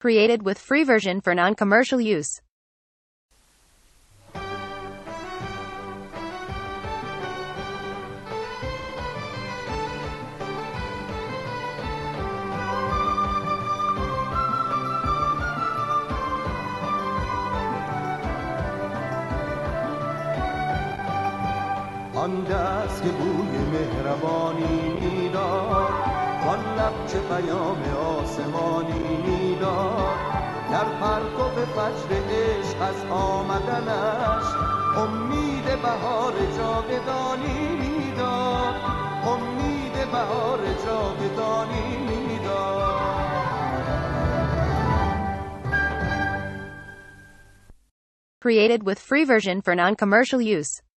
Created with free version for non-commercial use. آن دست که بوی مهربانی میداد، آن لب چه پیام آسمانی میداد، در پرتو فجر عشق از آمدنش امید بهار جاودانی میداد، امید بهار جاودانی میداد. Created with free version for non-commercial use.